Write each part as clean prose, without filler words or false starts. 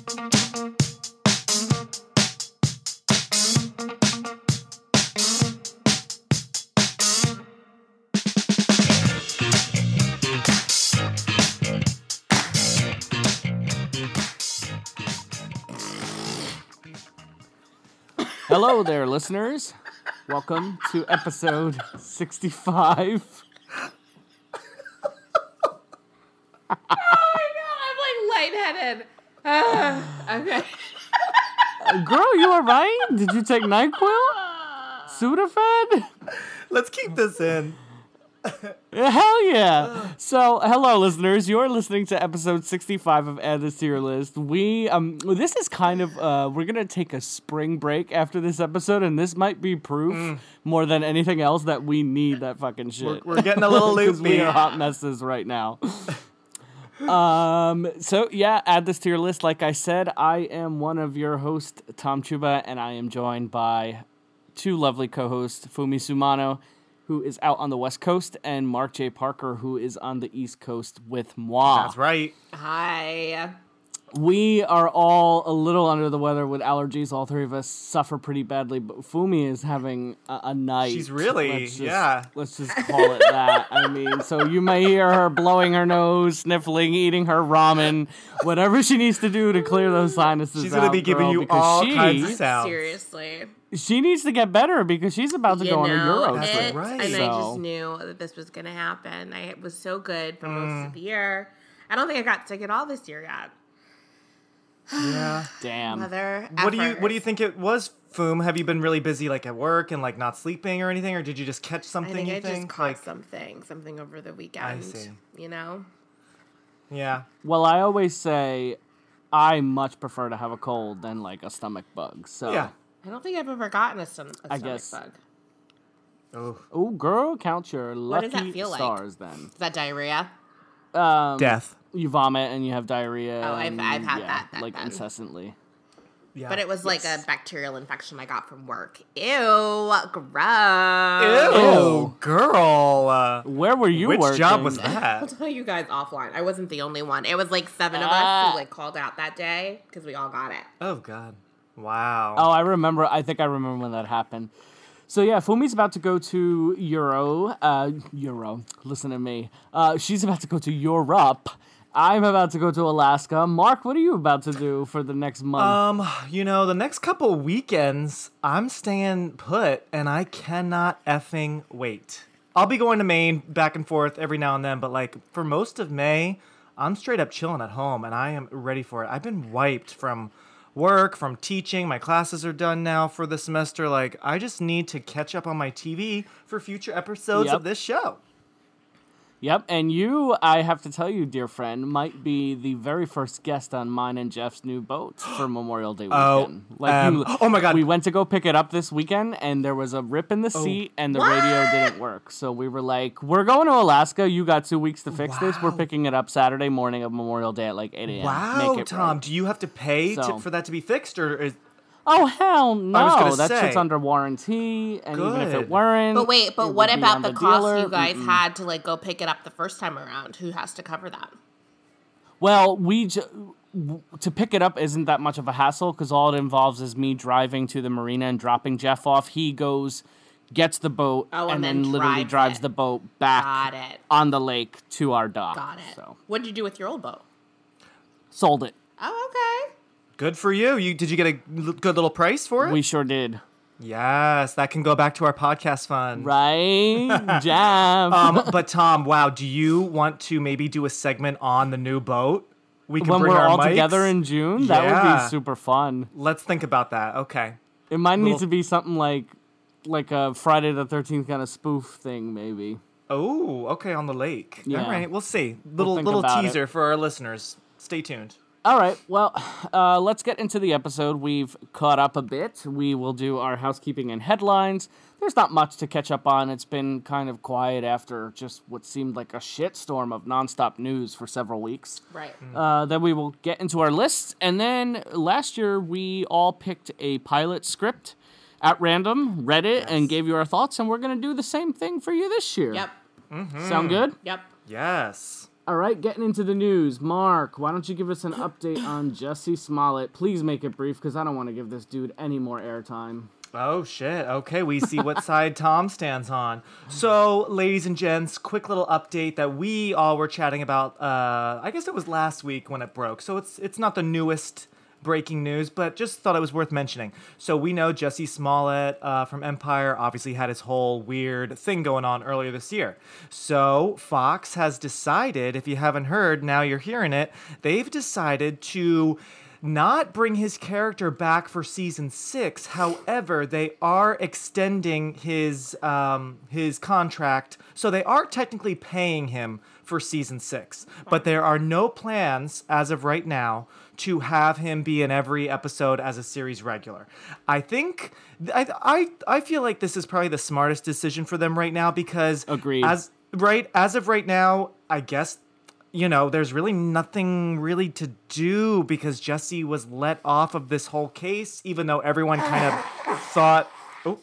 Hello there, listeners. Welcome to episode 65. Oh my god, I'm like lightheaded. Okay. Girl, you alright? Did you take NyQuil? Sudafed? Let's keep this in. Hell yeah! So, hello, listeners. You're listening to episode 65 of Add This to Your List. This is kind of, we're gonna take a spring break after this episode, and this might be proof more than anything else that we need that fucking shit. We're getting a little Because we loopy. are hot messes right now. So yeah, add this to your list. Like I said, I am one of your hosts, Tom Chuba, and I am joined by two lovely co-hosts, Fumi Sumano, who is out on the West Coast, and Mark J. Parker, who is on the East Coast with moi. That's right. Hi. We are all a little under the weather with allergies. All three of us suffer pretty badly, but Fumi is having a night. She's really, Let's just call it that. I mean, so you may hear her blowing her nose, sniffling, eating her ramen, whatever she needs to do to clear those sinuses. She's going to be giving girl, you because all kinds of sounds. Seriously. She needs to get better because she's about to go on a Euro That's trip. right. And So- I just knew that this was going to happen. I was so good for most of the year. I don't think I got sick at all this year yet. Yeah. Damn. Mother What do you effers. think it was, Foom? Have you been really busy like at work and like not sleeping or anything, or did you just catch I something? think you I think just caught like something over the weekend. I see. You know? yeah. Well, I always say I much prefer to have a cold than like a stomach bug. So Yeah. I don't think I've ever gotten a stomach guess- bug. Oh, oh, girl, count your What lucky does that feel like? stars then. Is that diarrhea? death. You vomit and you have diarrhea. Oh, I've and, had yeah, that like then. incessantly. Yeah. But it was like Yes. a bacterial infection I got from work. Ew, gross. Ew, girl. Where were you Which working? job was I'll that? tell you guys offline. I wasn't the only one. It was like 7 of us who like called out that day because we all got it. Oh God. Wow. Oh, I remember. I think I remember when that happened. So yeah, Fumi's about to go to Euro. Listen to me. She's about to go to Europe. I'm about to go to Alaska. Mark, what are you about to do for the next month? The next couple weekends, I'm staying put, and I cannot effing wait. I'll be going to Maine back and forth every now and then, but like for most of May, I'm straight up chilling at home, and I am ready for it. I've been wiped from work, from teaching. My classes are done now for the semester. Like, I just need to catch up on my TV for future episodes Yep. of this show. Yep, and you, I have to tell you, dear friend, might be the very first guest on mine and Jeff's new boat for Memorial Day weekend. Oh my God. We went to go pick it up this weekend, and there was a rip in the seat, and the radio didn't work. So we were like, we're going to Alaska. You got 2 weeks to fix this. We're Wow. picking it up Saturday morning of Memorial Day at like 8 a.m. Wow, Make it Tom, right. do you have to pay So- for that to be fixed, or is... Oh, hell no. gonna That say. shit's under warranty, and even if it Good. weren't... But wait, it but would what be about on the cost dealer. you guys had to like go pick it up the first time around? Who has to cover that? Well, to pick it up isn't that much of a hassle because all it involves is me driving to the marina and dropping Jeff off. He goes, gets the boat, Oh, and and then then literally drives drives it. the boat back Got it. on the lake to our dock. Got it. So What did you do with your old boat? sold it. Oh, okay. Good for you. Did you get a good little price for it? We sure did. Yes, that can go back to our podcast fund. Right, Jeff? But Tom, wow, do you want to maybe do a segment on the new boat? We can When bring we're our all mics. together in June, that would Yeah. be super fun. Let's think about that. Okay. It might need Little- to be something like a Friday the 13th kind of spoof thing, maybe. Oh, okay, on the lake. Yeah. All right, we'll see. Little think little about teaser it. for our listeners. Stay tuned. All right, well, let's get into the episode. We've caught up a bit. We will do our housekeeping and headlines. There's not much to catch up on. It's been kind of quiet after just what seemed like a shitstorm of nonstop news for several weeks. Right. Then we will get into our lists. And then last year, we all picked a pilot script at random, read it, and gave you our thoughts. And we're going to do the same thing for you this year. Yep. Sound good? Yep. Yes. All right, getting into the news. Mark, why don't you give us an update on Jussie Smollett? Please make it brief, because I don't want to give this dude any more airtime. Oh, shit. Okay, we see what side Tom stands on. So, ladies and gents, quick little update that we all were chatting about. I guess it was last week when it broke. So it's not the newest breaking news, but just thought it was worth mentioning. So we know Jussie Smollett from Empire obviously had his whole weird thing going on earlier this year. So Fox has decided, if you haven't heard, now you're hearing it, they've decided to not bring his character back for season 6. However, they are extending his contract, so they are technically paying him for season 6. But there are no plans as of right now to have him be in every episode as a series regular. I think I feel like this is probably the smartest decision for them right now because Agreed. As of right now, I guess, you know, there's really nothing really to do because Jussie was let off of this whole case, even though everyone kind of thought, oh.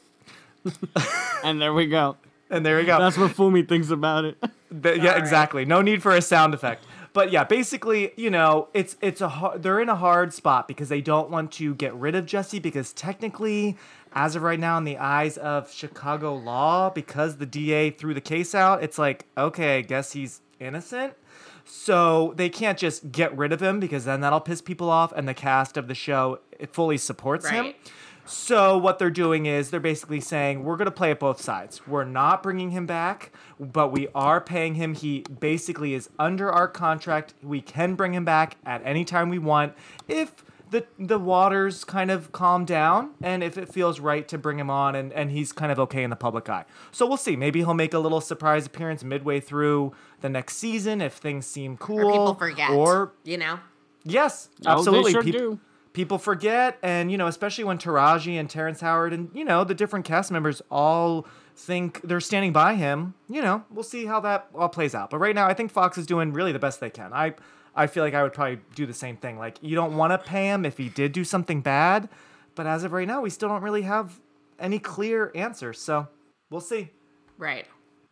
And there we go. And there we go. That's what Fumi thinks about it. Yeah, exactly. No need for a sound effect. But yeah, basically, you know, they're in a hard spot because they don't want to get rid of Jussie because technically, as of right now, in the eyes of Chicago law, because the DA threw the case out, it's like, okay, I guess he's innocent. So they can't just get rid of him because then that'll piss people off, and the cast of the show fully supports him. So what they're doing is they're basically saying, we're going to play it both sides. We're not bringing him back, but we are paying him. He basically is under our contract. We can bring him back at any time we want if the waters kind of calm down and if it feels right to bring him on and he's kind of okay in the public eye. So we'll see. Maybe he'll make a little surprise appearance midway through the next season if things seem cool. Or people forget. Or, you know? Yes, Oh, absolutely. they sure do. People forget, and, you know, especially when Taraji and Terrence Howard and, you know, the different cast members all think they're standing by him, you know, we'll see how that all plays out. But right now, I think Fox is doing really the best they can. I feel like I would probably do the same thing. Like, you don't want to pay him if he did do something bad, but as of right now, we still don't really have any clear answers, so we'll see. Right.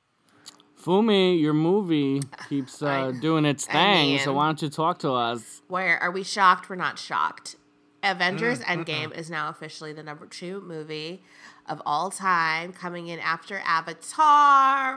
Fumi, your movie keeps doing its thing, so why don't you talk to us? Where are we shocked? We're not shocked. Avengers Endgame is now officially the number 2 movie of all time, coming in after Avatar.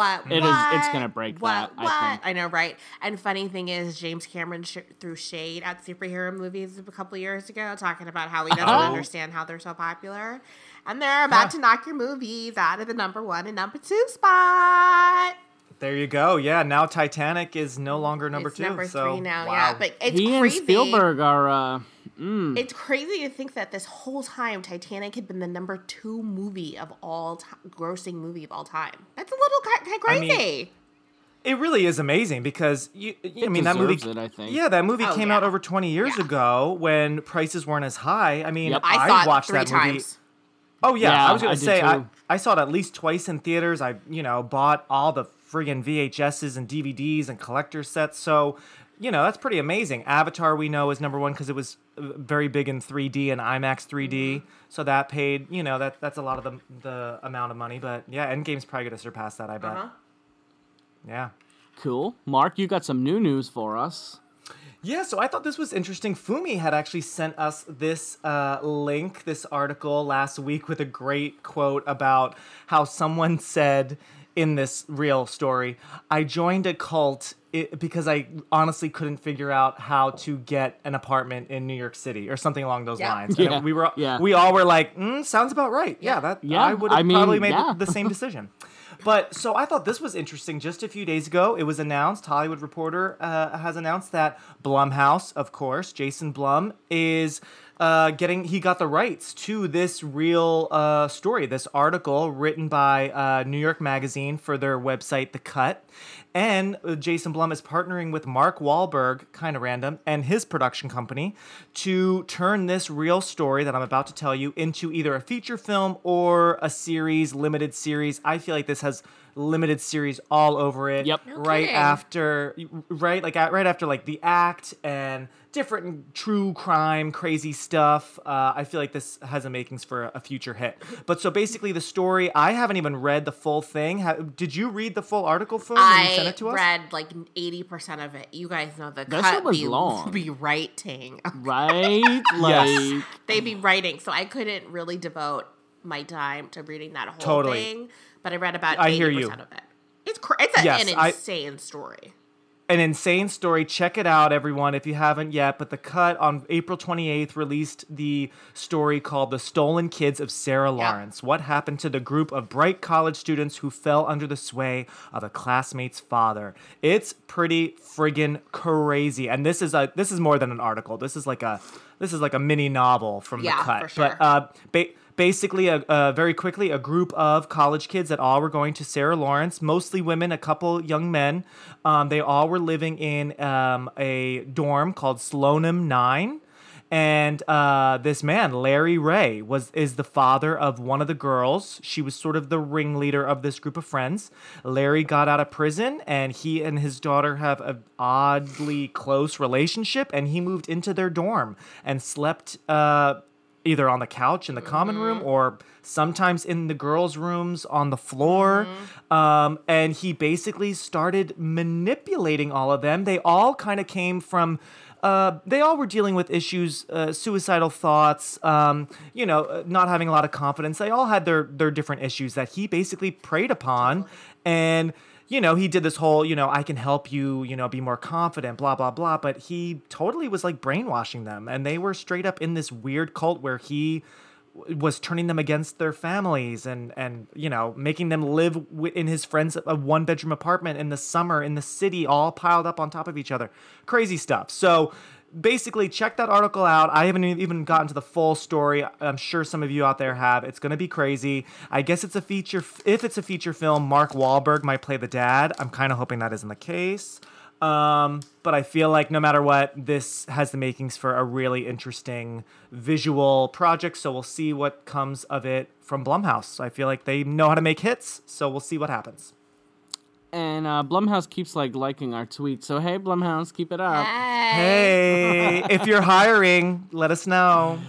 It's gonna break that. I think. I know, right? And funny thing is, James Cameron threw shade at superhero movies a couple years ago, talking about how he doesn't understand how they're so popular, and they're about to knock your movies out of the number 1 and number 2 spot. There you go. Yeah, now Titanic is no longer number 2. Number 3 so, now. wow. Yeah, but it's He crazy. and Spielberg are. It's crazy to think that this whole time Titanic had been the number 2 movie of all time, grossing movie of all time. That's a little kind of crazy. I mean, it really is amazing because that movie. It, I think. Yeah, that movie came out over 20 years ago when prices weren't as high. I mean, Yep. I saw it watched 3 that movie. times. Oh yeah, I was I gonna did say too. I saw it at least twice in theaters. I bought all the friggin' VHSs and DVDs and collector sets. So, that's pretty amazing. Avatar we know is number 1 because it was very big in 3D and IMAX 3D. So that paid, that's a lot of the amount of money. But yeah, Endgame's probably gonna surpass that, I bet. Yeah. Cool. Mark, you got some new news for us. Yeah, so I thought this was interesting. Fumi had actually sent us this link, this article last week with a great quote about how someone said in this real story, I joined a cult because I honestly couldn't figure out how to get an apartment in New York City or something along those lines. Yeah. And we all were like, sounds about right. Yeah, I would have probably made the same decision. But so I thought this was interesting. Just a few days ago, it was announced, Hollywood Reporter has announced that Blumhouse, of course, Jason Blum, is he got the rights to this real story, this article written by New York Magazine for their website, The Cut. And Jason Blum is partnering with Mark Wahlberg, kind of random, and his production company to turn this real story that I'm about to tell you into either a feature film or a series, limited series. I feel like this has limited series all over it. Yep. No Right kidding. after, right after like The Act and different true crime, crazy stuff. I feel like this has a makings for a future hit. But so basically, the story. I haven't even read the full thing. Did you read the full article, Foon, when you sent I it to us? read like 80% of it. You guys know the That cut shit was long. be writing. Right? Yes. They be writing, so I couldn't really devote my time to reading that whole Totally. thing. But I read about I 80% hear you. of it. It's Yes, an insane story. An insane story. Check it out, everyone, if you haven't yet. But The Cut on April 28th released the story called The Stolen Kids of Sarah Lawrence. What happened to the group of bright college students who fell under the sway of a classmate's father? It's pretty friggin' crazy. And this is more than an article. This is like a mini novel from The Yeah, Cut. for sure. But basically, very quickly, a group of college kids that all were going to Sarah Lawrence, mostly women, a couple young men. They all were living in a dorm called Sloanham 9. And this man, Larry Ray, is the father of one of the girls. She was sort of the ringleader of this group of friends. Larry got out of prison, and he and his daughter have an oddly close relationship, and he moved into their dorm and slept either on the couch in the common room or sometimes in the girls' rooms on the floor. And he basically started manipulating all of them. They all kind of came from... they all were dealing with issues, suicidal thoughts, not having a lot of confidence. They all had their different issues that he basically preyed upon. And, he did this whole, I can help you, be more confident, blah, blah, blah. But he totally was like brainwashing them. And they were straight up in this weird cult where he was turning them against their families and making them live in his friend's one-bedroom apartment in the summer in the city, all piled up on top of each other. Crazy stuff. So basically, check that article out. I haven't even gotten to the full story. I'm sure some of you out there have. It's going to be crazy. I guess it's a feature. If it's a feature film, Mark Wahlberg might play the dad. I'm kind of hoping that isn't the case. But I feel like no matter what, this has the makings for a really interesting visual project. So we'll see what comes of it from Blumhouse. I feel like they know how to make hits. So we'll see what happens. And Blumhouse keeps liking our tweets. So hey, Blumhouse, keep it up. Hey, if you're hiring, let us know.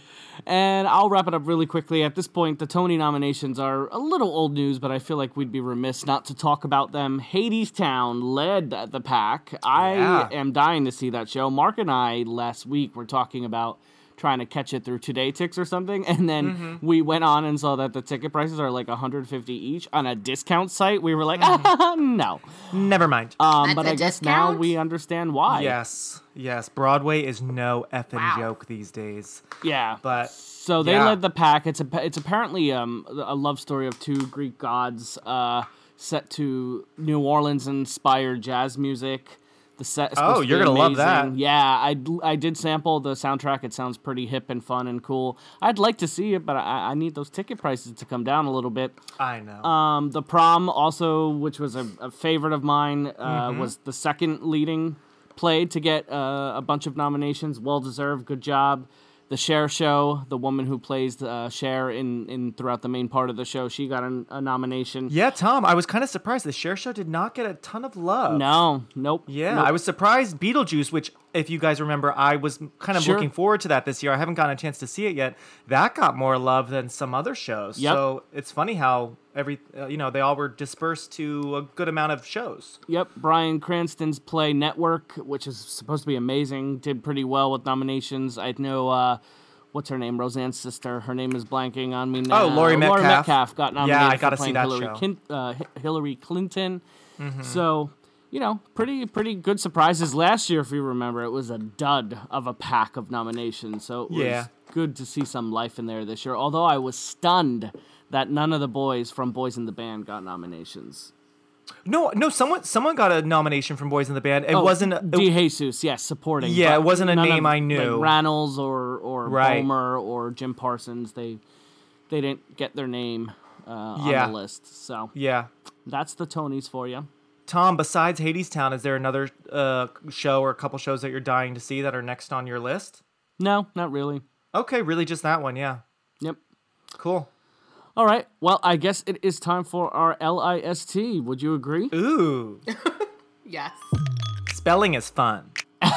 And I'll wrap it up really quickly. At this point, the Tony nominations are a little old news, but I feel like we'd be remiss not to talk about them. Hadestown led the pack. I am dying to see that show. Mark and I last week were talking about trying to catch it through Today Tix or something, and then we went on and saw that the ticket prices are like $150 each on a discount site. We were like, no. Never mind. But That's I a guess now discount? we understand why. Yes. Broadway is no effing joke these days. Yeah. But So they yeah. led the pack. It's apparently a love story of two Greek gods set to New Orleans-inspired jazz music. The set is supposed to be you're gonna love that. amazing. Yeah, I did sample the soundtrack. It sounds pretty hip and fun and cool. I'd like to see it, but I need those ticket prices to come down a little bit. I know. The Prom also, which was a favorite of mine, was the second leading play to get a bunch of nominations. Well deserved. Good job. The Cher Show, the woman who plays Cher in throughout the main part of the show, she got a nomination. Yeah, Tom, I was kind of surprised. The Cher Show did not get a ton of love. No, nope. Yeah, nope. I was surprised. Beetlejuice, which, if you guys remember, I was kind of Sure. looking forward to that this year. I haven't gotten a chance to see it yet. That got more love than some other shows. Yep. So it's funny how they all were dispersed to a good amount of shows. Yep, Bryan Cranston's play Network, which is supposed to be amazing, did pretty well with nominations. I know, what's her name? Roseanne's sister. Her name is blanking on me now. Oh, Laurie Metcalf. Laurie Metcalf got nominated Yeah, I gotta for see playing that show. Hillary Clinton. So, pretty good surprises. Last year, if you remember, it was a dud of a pack of nominations. So it was good to see some life in there this year. Although I was stunned that none of the boys from Boys in the Band got nominations. No, someone got a nomination from Boys in the Band. It wasn't. DeJesus, yes, supporting. Yeah, but it wasn't a none name of, I knew. Like Rannells or Right. Bomer or Jim Parsons, they didn't get their name on Yeah. the list. So Yeah. that's the Tonys for you. Tom, besides Hadestown, is there another show or a couple shows that you're dying to see that are next on your list? No, not really. Okay, really just that one, yeah. Yep. Cool. All right. Well, I guess it is time for our LIST. Would you agree? Ooh. Yes. Spelling is fun.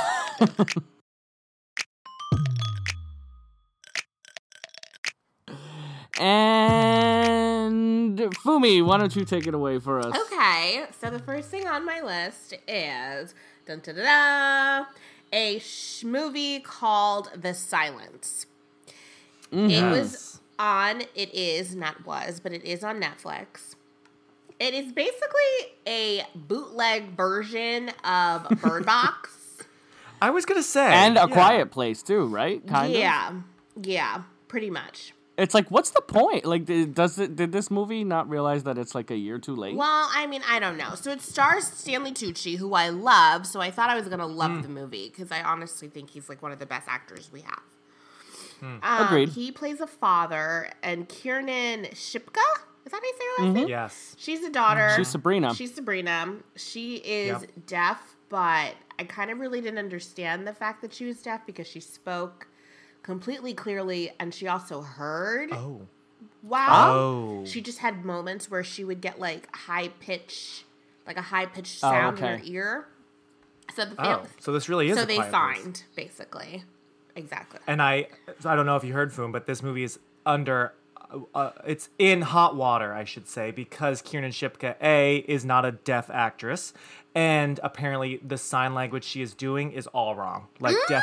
And Fumi, why don't you take it away for us? Okay, so the first thing on my list is dun, dun, dun, dun, a movie called The Silence. It was on, it is, not was, but it is on Netflix. It is basically a bootleg version of Bird Box. I was going to say. And A Quiet Place, too, right? Kind of? Yeah, pretty much. It's like, what's the point? Like, did this movie not realize that it's like a year too late? Well, I mean, I don't know. So it stars Stanley Tucci, who I love, so I thought I was going to love the movie, because I honestly think he's like one of the best actors we have. Agreed. He plays a father, and Kiernan Shipka? Is that how you say her last name? Yes. She's a daughter. She's Sabrina. She is deaf, but I kind of really didn't understand the fact that she was deaf because she spoke completely clearly, and she also heard. Oh. Wow. Oh. She just had moments where she would get like a high pitched sound in her ear. So So this really is. so A they Quiet Place. signed basically. Exactly. And I don't know if you heard, Foom, but this movie is under. It's in hot water, I should say, because Kiernan Shipka is not a deaf actress, and apparently the sign language she is doing is all wrong. Like deaf.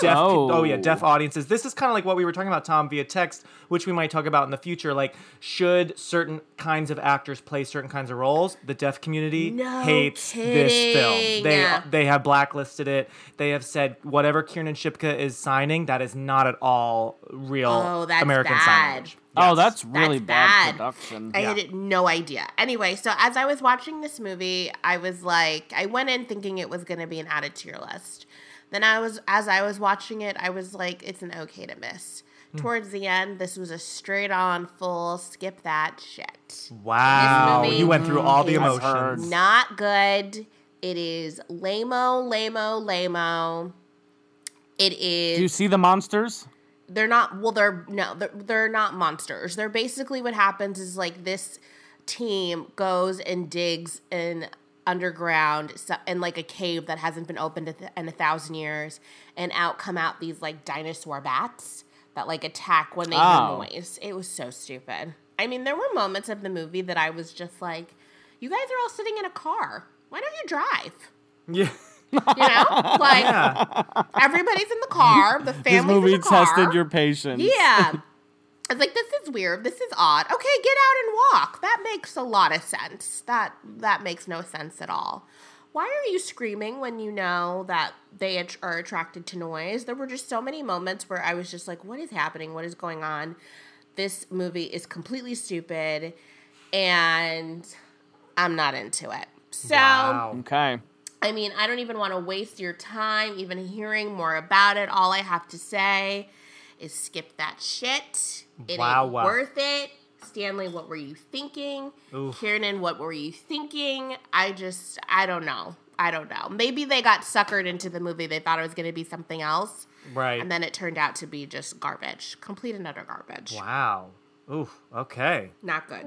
Deaf audiences. This is kind of like what we were talking about, Tom, via text, which we might talk about in the future. Like, should certain kinds of actors play certain kinds of roles? The deaf community hates this film. They have blacklisted it. They have said whatever Kiernan Shipka is signing, that is not at all real American sign language. Oh, that's really That's bad production. I had no idea. Anyway, so as I was watching this movie, I was like, I went in thinking it was going to be an added to your list. Then as I was watching it, I was like, it's an okay to miss. Towards the end, this was a straight on full skip that shit. Wow. This movie You went through all the is emotions. Not good. It is lame-o, lame-o, lame-o. It is. Do you see the monsters? They're not. Well, they're not monsters. They're basically what happens is like this team goes and digs in underground in like a cave that hasn't been opened in 1,000 years, and come out these like dinosaur bats that like attack when they hear noise. It was so stupid. I mean, there were moments of the movie that I was just like, you guys are all sitting in a car. Why don't you drive? Yeah. You know, like everybody's in the car. The family's This movie in the car. tested your patience. Yeah. I was like, this is weird. This is odd. Okay, get out and walk. That makes a lot of sense. That makes no sense at all. Why are you screaming when you know that they are attracted to noise? There were just so many moments where I was just like, what is happening? What is going on? This movie is completely stupid, and I'm not into it. So, Wow. Okay. I mean, I don't even want to waste your time even hearing more about it. All I have to say is skip that shit. It ain't worth it. Stanley, what were you thinking? Oof. Kiernan, what were you thinking? I don't know. Maybe they got suckered into the movie. They thought it was going to be something else. Right. And then it turned out to be just garbage. Complete and utter garbage. Wow. Oof. Okay. Not good.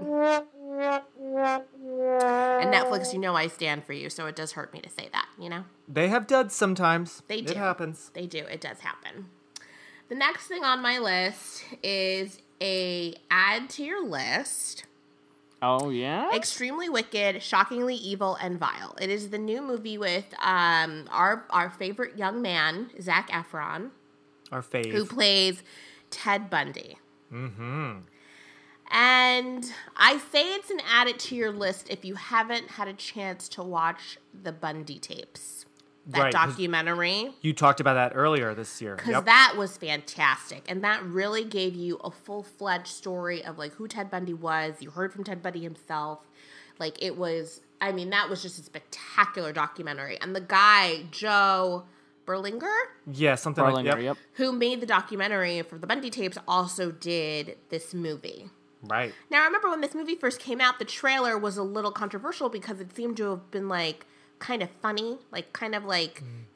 And Netflix, you know I stand for you, so it does hurt me to say that, you know? They have duds sometimes. They do. It happens. They do. It does happen. The next thing on my list is a add to your list. Oh, yeah? Extremely Wicked, Shockingly Evil, and Vile. It is the new movie with our favorite young man, Zac Efron, Our fave. who plays Ted Bundy. Mm-hmm. And I say it's an add it to your list if you haven't had a chance to watch the Bundy tapes. That Right, 'cause documentary. You talked about that earlier this year. Because that was fantastic. And that really gave you a full-fledged story of, like, who Ted Bundy was. You heard from Ted Bundy himself. Like, it was, I mean, that was just a spectacular documentary. And the guy, Joe Berlinger, Yeah, something like Berlinger, that. yep. who made the documentary for the Bundy tapes, also did this movie. Right. Now, I remember when this movie first came out, the trailer was a little controversial because it seemed to have been, like, kind of funny, like, kind of like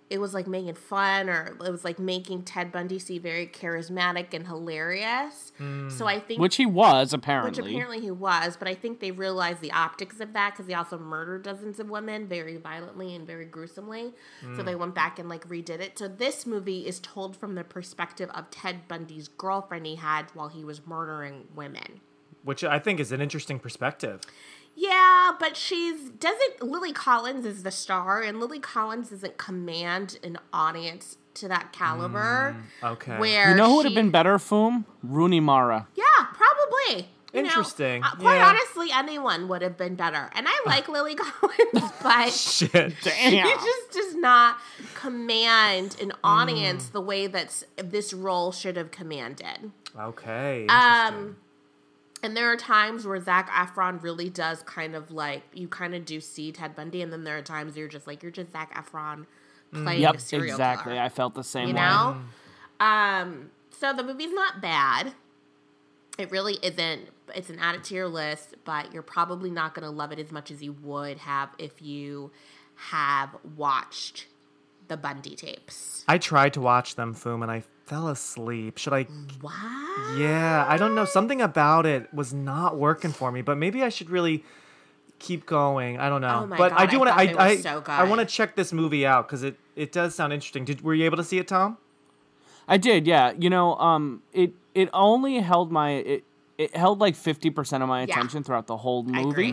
it was like making fun, or it was like making Ted Bundy seem very charismatic and hilarious. So I think Which he was, apparently. Which apparently he was, but I think they realized the optics of that because he also murdered dozens of women very violently and very gruesomely. So they went back and like redid it. So this movie is told from the perspective of Ted Bundy's girlfriend he had while he was murdering women. Which I think is an interesting perspective. Yeah, but Lily Collins is the star, and Lily Collins doesn't command an audience to that caliber. Okay. Where You know who would have been better, Foom? Rooney Mara. Yeah, probably. Interesting. Quite Yeah. honestly, anyone would have been better. And I like Lily Collins, but Shit. Damn. she just does not command an audience the way that this role should have commanded. Okay. Interesting. And there are times where Zac Efron really does kind of like, you kind of do see Ted Bundy, and then there are times you're just Zac Efron playing a serial exactly. killer. I felt the same You way. know? So the movie's not bad. It really isn't. It's an added to your list, but you're probably not going to love it as much as you would have if you have watched the Bundy tapes. I tried to watch them, Foom, and I fell asleep. Should I? What? Yeah, I don't know. Something about it was not working for me, but maybe I should really keep going. I don't know. Oh my but God, I do want to. I thought it was so good. I want to check this movie out because it does sound interesting. Were you able to see it, Tom? I did, yeah. You know, it only held it held like 50% of my attention throughout the whole movie.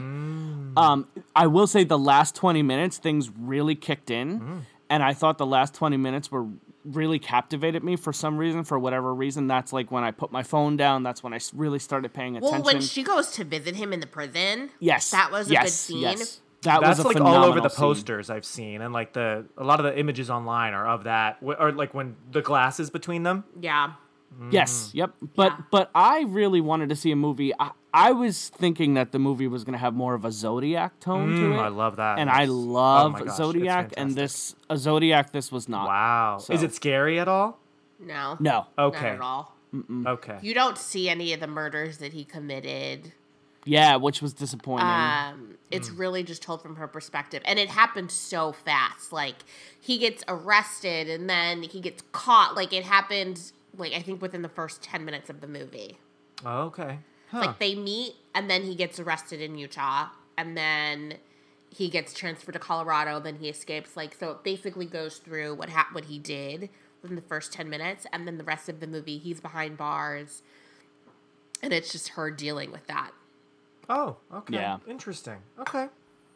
I will say the last 20 minutes, things really kicked in. And I thought the last 20 minutes were really captivated me for some reason, for whatever reason. That's like when I put my phone down. That's when I really started paying attention. Well, when she goes to visit him in the prison, yes, that was a good scene. Yes. That's That's was a like all over the phenomenal scene. posters I've seen, and like a lot of the images online are of that, or like when the glass is between them. Yeah. Yes, yep. Yeah. But I really wanted to see a movie. I was thinking that the movie was going to have more of a Zodiac tone to it. I love that. And I yes. love Oh my gosh, it's Zodiac, and fantastic. Zodiac this was not. Wow. So- Is it scary at all? No. No. Okay. Not at all. Okay. You don't see any of the murders that he committed. Yeah, which was disappointing. It's really just told from her perspective. And it happened so fast. Like, he gets arrested and then he gets caught. Like, it happened, like, I think within the first 10 minutes of the movie. Okay. Huh. Like, they meet and then he gets arrested in Utah. And then he gets transferred to Colorado. Then he escapes. Like, so it basically goes through what he did within the first 10 minutes. And then the rest of the movie, he's behind bars. And it's just her dealing with that. Oh, okay. Yeah. Interesting. Okay.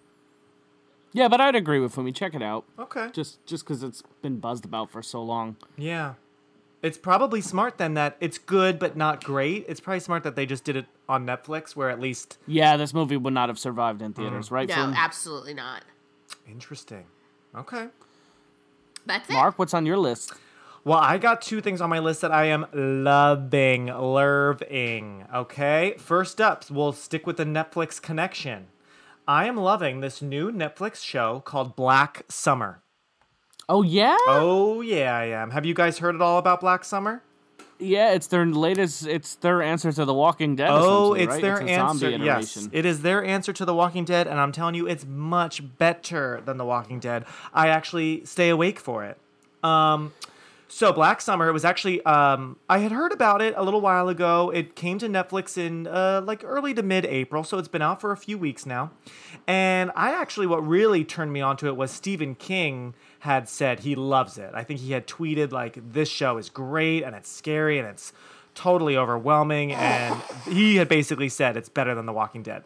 Yeah, but I'd agree with Fumi. Check it out. Okay. Just because it's been buzzed about for so long. Yeah. It's probably smart then that it's good but not great. It's probably smart that they just did it on Netflix where at least... Yeah, this movie would not have survived in theaters, right? No, Fumi? absolutely not. Interesting. Okay. That's it. Mark, what's on your list? Well, I got two things on my list that I am loving. Okay? First up, we'll stick with the Netflix connection. I am loving this new Netflix show called Black Summer. Oh, yeah? Oh, yeah, I am. Have you guys heard at all about Black Summer? Yeah, it's their answer to The Walking Dead. Oh, essentially, it's right? their a answer. zombie Yes, iteration. it is their answer to The Walking Dead, and I'm telling you, it's much better than The Walking Dead. I actually stay awake for it. So Black Summer, it was actually, I had heard about it a little while ago. It came to Netflix in like early to mid-April, so it's been out for a few weeks now. And what really turned me onto it was Stephen King had said he loves it. I think he had tweeted like, this show is great and it's scary and it's totally overwhelming. And he had basically said it's better than The Walking Dead.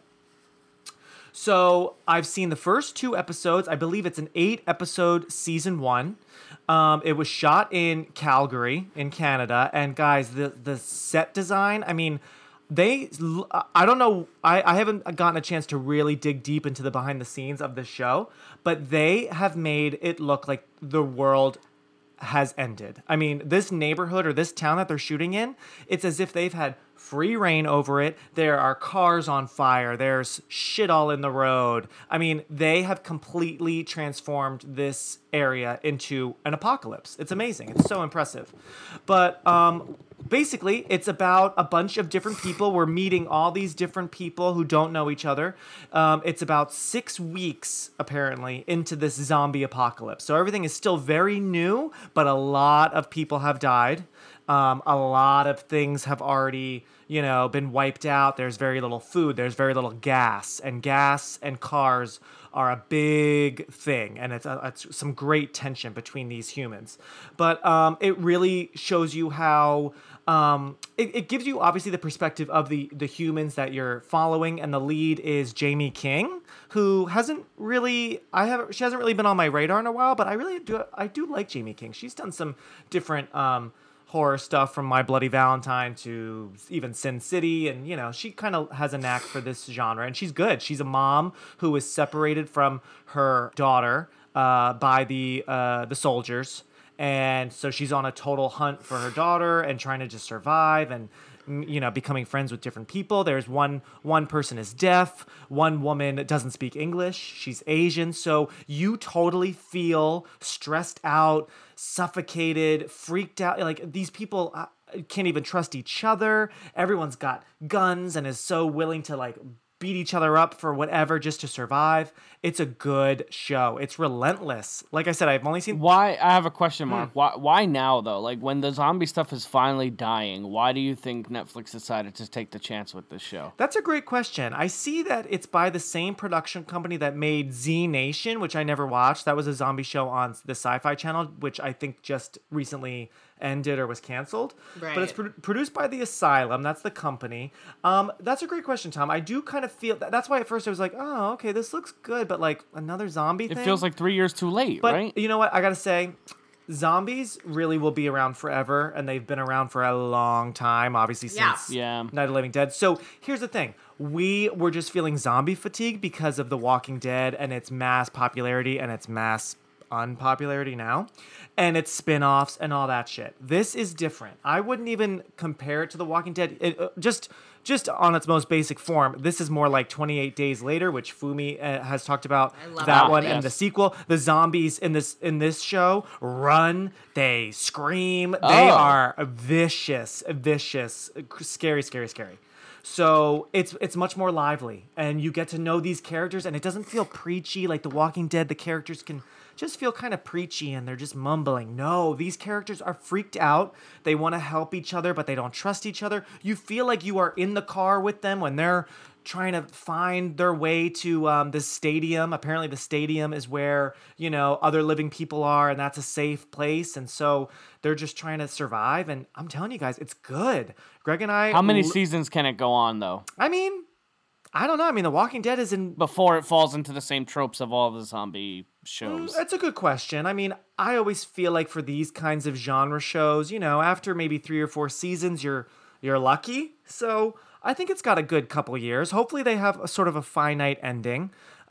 So I've seen the first 2 episodes. I believe it's an 8-episode season 1. It was shot in Calgary in Canada. And guys, the set design, I mean, I don't know, I haven't gotten a chance to really dig deep into the behind the scenes of this show, but they have made it look like the world has ended. I mean, this neighborhood or this town that they're shooting in, it's as if they've had free reign over it. There are cars on fire. There's shit all in the road. I mean, they have completely transformed this area into an apocalypse. It's amazing. It's so impressive. But basically, it's about a bunch of different people. We're meeting all these different people who don't know each other. It's about 6 weeks, apparently, into this zombie apocalypse. So everything is still very new, but a lot of people have died. A lot of things have already, been wiped out. There's very little food. There's very little gas. And gas and cars are a big thing. And it's some great tension between these humans. But it really shows you how... it gives you, obviously, the perspective of the humans that you're following. And the lead is Jamie King, who she hasn't really been on my radar in a while. But I do like Jamie King. She's done some different... horror stuff, from My Bloody Valentine to even Sin City, and she kind of has a knack for this genre, and she's good. She's a mom who is separated from her daughter by the soldiers, and so she's on a total hunt for her daughter and trying to just survive and becoming friends with different people. There's one person is deaf, one woman doesn't speak English, she's Asian, so you totally feel stressed out, suffocated, freaked out. Like, these people can't even trust each other. Everyone's got guns and is so willing to beat each other up for whatever just to survive. It's a good show. It's relentless. Like I said, I've only seen... Why? I have a question mark. Why now, though? Like, when the zombie stuff is finally dying, why do you think Netflix decided to take the chance with this show? That's a great question. I see that it's by the same production company that made Z Nation, which I never watched. That was a zombie show on the Sci-Fi Channel, which I think just recently ended or was canceled. Right. But it's produced by The Asylum. That's the company. That's a great question, Tom. I do kind of feel... That's why at first I was like, oh, okay, this looks good, but another zombie thing? It feels like 3 years too late, but right? You know what? I gotta say, zombies really will be around forever, and they've been around for a long time, obviously since Night of the Living Dead. So here's the thing. We were just feeling zombie fatigue because of The Walking Dead and its mass popularity and its mass unpopularity now, and its spin-offs and all that shit. This is different. I wouldn't even compare it to The Walking Dead. Just on its most basic form, this is more like 28 Days Later, which Fumi has talked about. I love that one. Yes. And the sequel. The zombies in this show run, they scream, they are vicious, scary. So it's much more lively, and you get to know these characters, and it doesn't feel preachy like The Walking Dead. The characters can just feel kind of preachy, and they're just mumbling. No, these characters are freaked out. They want to help each other, but they don't trust each other. You feel like you are in the car with them when they're trying to find their way to this stadium. Apparently the stadium is where, other living people are, and that's a safe place. And so they're just trying to survive. And I'm telling you guys, it's good. Greg and I... How many seasons can it go on, though? I mean, I don't know. I mean, The Walking Dead is in... Before it falls into the same tropes of all the zombie shows. That's a good question. I mean, I always feel like for these kinds of genre shows, after maybe 3 or 4 seasons, you're lucky. So I think it's got a good couple years. Hopefully they have a sort of a finite ending.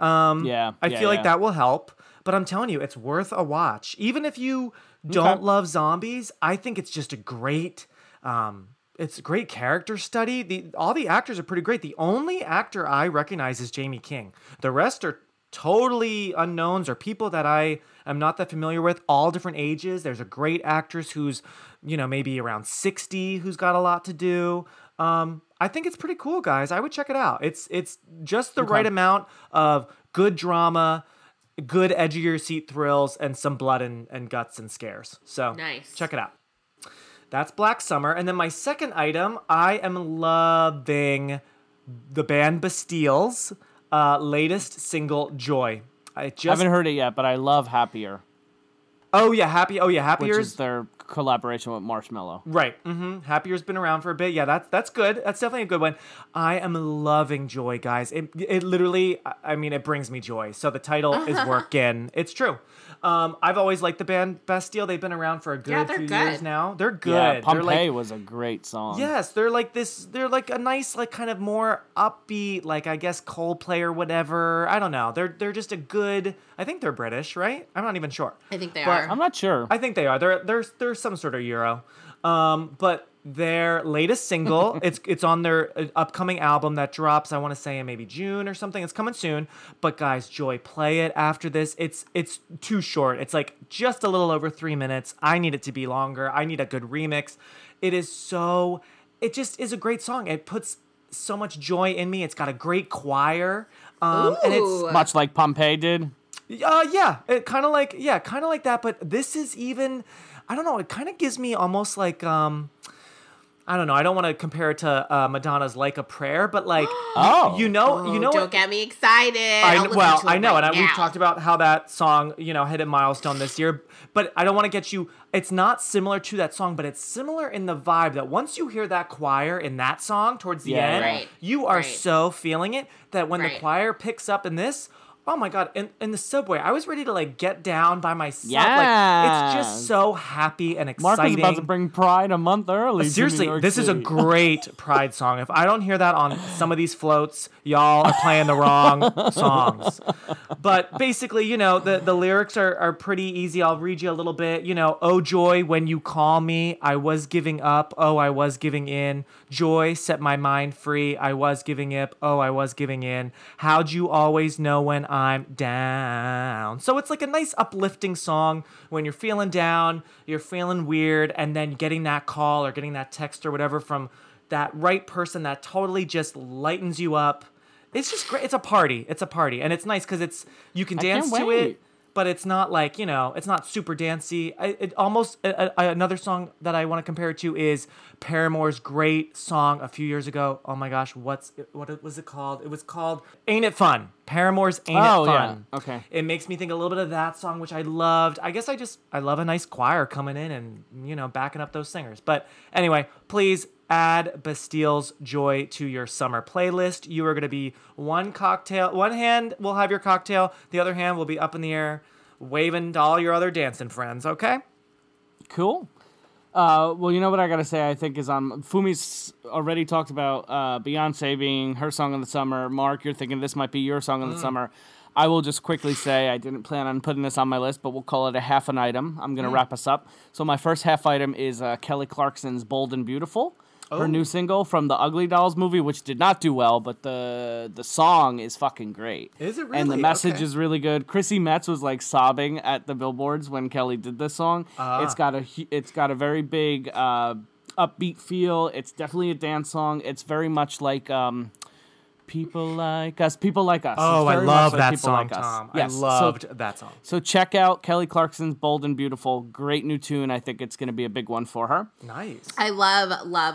I feel like that will help. But I'm telling you, it's worth a watch. Even if you don't love zombies, I think it's just a great... it's a great character study. All the actors are pretty great. The only actor I recognize is Jamie King. The rest are totally unknowns or people that I am not that familiar with, all different ages. There's a great actress who's, maybe around 60 who's got a lot to do. I think it's pretty cool, guys. I would check it out. It's just the right amount of good drama, good edge of your seat thrills, and some blood and guts and scares. So nice. Check it out. That's Black Summer. And then my second item, I am loving the band Bastille's latest single, Joy. I haven't heard it yet, but I love Happier. Happier Which is their collaboration with Marshmello. Right. Mm-hmm. Happier's been around for a bit. Yeah, that's good. That's definitely a good one. I am loving Joy, guys. It literally, I mean, it brings me joy. So the title is working. It's true. I've always liked the band Bastille. They've been around for a good few years now. They're good. Yeah, Pompeii was a great song. Yes, they're like a nice, like kind of more upbeat, like I guess Coldplay or whatever. I don't know. They're just a good. I think they're British, right? I'm not even sure. I think they are. I'm not sure. I think they are. They're some sort of Euro. But their latest single. It's on their upcoming album that drops, I want to say in maybe June or something. It's coming soon. But guys, Joy, play it after this. It's too short. It's like just a little over 3 minutes. I need it to be longer. I need a good remix. It just is a great song. It puts so much joy in me. It's got a great choir. And it's Much like Pompeii did. yeah, kind of like that, but this is even, I don't know, it kind of gives me almost like I don't know, I don't want to compare it to Madonna's Like a Prayer, but like you know don't what, get me excited. I know, right and now. we've talked about how that song, hit a milestone this year, but I don't want to get you, it's not similar to that song, but it's similar in the vibe that once you hear that choir in that song towards the end, Right. you are Right. so feeling it that when the Right. choir picks up in this, oh my God, in the subway, I was ready to like get down by myself. Yes. Like, it's just so happy and Mark exciting. is about to bring Pride a month early. Seriously, to New York this is a City. great Pride song. If I don't hear that on some of these floats, y'all are playing the wrong songs. But basically, the lyrics are pretty easy. I'll read you a little bit. Oh joy, when you call me, I was giving up. Oh, I was giving in. Joy set my mind free. I was giving up. Oh, I was giving in. How'd you always know when I'm down? So it's like a nice uplifting song when you're feeling down, you're feeling weird, and then getting that call or getting that text or whatever from that right person that totally just lightens you up. It's just great. It's a party. And it's nice because you can dance can't to wait. it, but it's not like, it's not super dancey. It almost, another song that I want to compare it to is Paramore's great song a few years ago. Oh my gosh, what was it called? It was called Ain't It Fun? Paramore's Ain't It Fun. Yeah. Okay. It makes me think a little bit of that song, which I loved. I guess I love a nice choir coming in and, backing up those singers. But anyway, please add Bastille's Joy to your summer playlist. You are going to be one hand will have your cocktail, the other hand will be up in the air, waving to all your other dancing friends, okay? Cool. Well, you know what I gotta say, I think, is Fumi's already talked about Beyonce being her song of the summer. Mark, you're thinking this might be your song of the summer. I will just quickly say I didn't plan on putting this on my list, but we'll call it a half an item. I'm going to wrap us up. So my first half item is Kelly Clarkson's Bold and Beautiful. Her new single from the Ugly Dolls movie, which did not do well, but the song is fucking great. Is it really? And the message Okay. is really good. Chrissy Metz was like sobbing at the billboards when Kelly did this song. It's got a very big upbeat feel. It's definitely a dance song. It's very much like People Like Us. Oh, It's I very love much like that People song, Like Us. Tom. Yes. I loved that song. So check out Kelly Clarkson's Bold and Beautiful. Great new tune. I think it's going to be a big one for her. Nice. I love.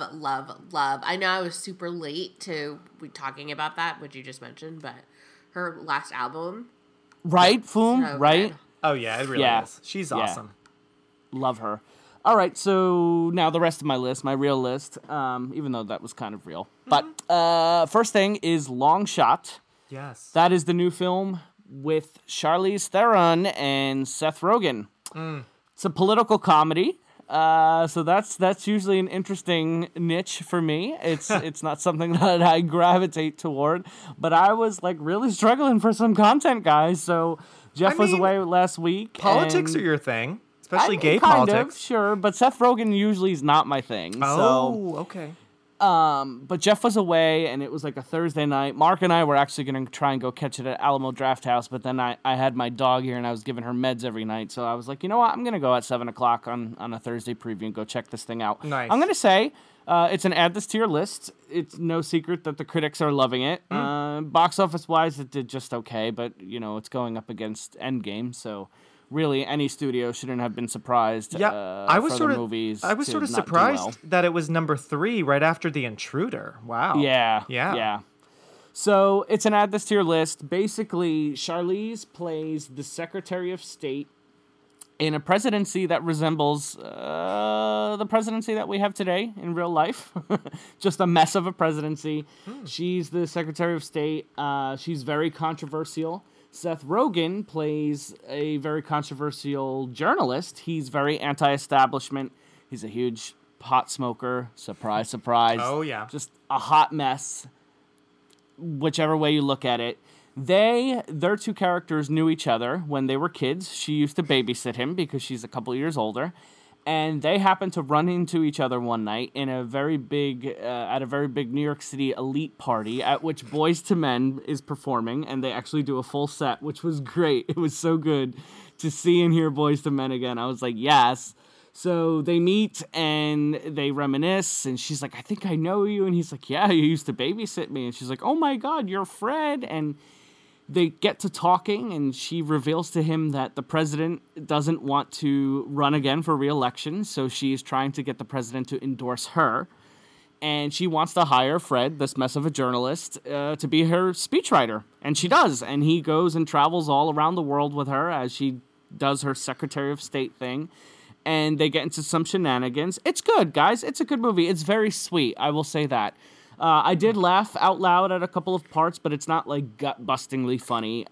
I know I was super late to talking about that, which you just mentioned, but her last album, Right, Foom? so Right? good. Oh, yeah, it really Yeah. is. She's Yeah. awesome. Love her. All right, so now the rest of my list, my real list, even though that was kind of real. But first thing is Long Shot. Yes. That is the new film with Charlize Theron and Seth Rogen. It's a political comedy. So that's usually an interesting niche for me. It's not something that I gravitate toward, but I was like really struggling for some content, guys. So Jeff was away last week. Politics and are your thing, especially gay kind politics. of, sure, but Seth Rogen usually is not my thing. Oh, okay. But Jeff was away, and it was like a Thursday night. Mark and I were actually going to try and go catch it at Alamo Draft House, but then I had my dog here, and I was giving her meds every night. So I was like, you know what? I'm going to go at 7 o'clock on a Thursday preview and go check this thing out. Nice. I'm going to say it's an add this to your list. It's no secret that the critics are loving it. Box office-wise, it did just okay, but, it's going up against Endgame, so... Really, any studio shouldn't have been surprised. Yeah, I was for sort the of movies. I was to sort of not do surprised well. that it was number 3 right after The Intruder. Wow. Yeah. So it's an add this to your list. Basically, Charlize plays the Secretary of State in a presidency that resembles the presidency that we have today in real life. Just a mess of a presidency. She's the Secretary of State. She's very controversial. Seth Rogen plays a very controversial journalist. He's very anti-establishment. He's a huge pot smoker. Surprise, surprise. Oh, yeah. Just a hot mess, whichever way you look at it. Their two characters knew each other when they were kids. She used to babysit him because she's a couple years older. And they happen to run into each other one night in a very big, at a very big New York City elite party at which Boyz II Men is performing, and they actually do a full set, which was great. It was so good to see and hear Boyz II Men again. I was like, yes. So they meet and they reminisce, and she's like, I think I know you. And he's like, yeah, you used to babysit me. And she's like, oh my God, you're Fred. And they get to talking, and she reveals to him that the president doesn't want to run again for re-election, so she is trying to get the president to endorse her. And she wants to hire Fred, this mess of a journalist, to be her speechwriter. And she does. And he goes and travels all around the world with her as she does her Secretary of State thing. And they get into some shenanigans. It's good, guys. It's a good movie. It's very sweet. I will say that. I did laugh out loud at a couple of parts, but it's not like gut-bustingly funny.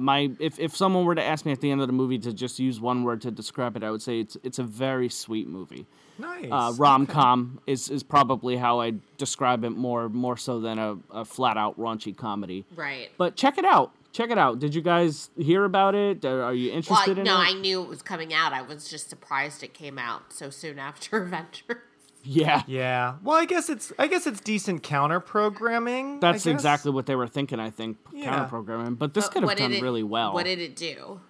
If someone were to ask me at the end of the movie to just use one word to describe it, I would say it's a very sweet movie. Nice. Rom-com is probably how I describe it more so than a flat-out raunchy comedy. Right. But check it out. Check it out. Did you guys hear about it? Are you interested in it? No, I knew it was coming out. I was just surprised it came out so soon after Avengers. Yeah. Yeah. Well, I guess it's decent counter programming. That's exactly what they were thinking, I think, counter programming. But this could have done really well. What did it do?